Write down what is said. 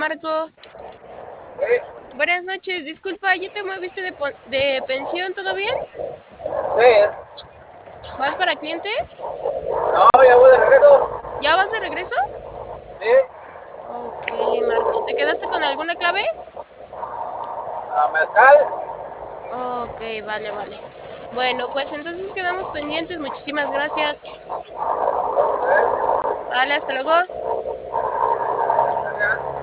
Marco. Buenas noches, disculpa, ¿ya te moviste de pensión? ¿Todo bien? Sí, ¿Vas para cliente? no, ya voy de regreso. ¿Ya vas de regreso? Sí, Ok, Marco. ¿Te quedaste con alguna clave? a mezcal. Ok, vale, vale. Bueno, pues entonces quedamos pendientes. Muchísimas gracias. Vale, hasta luego.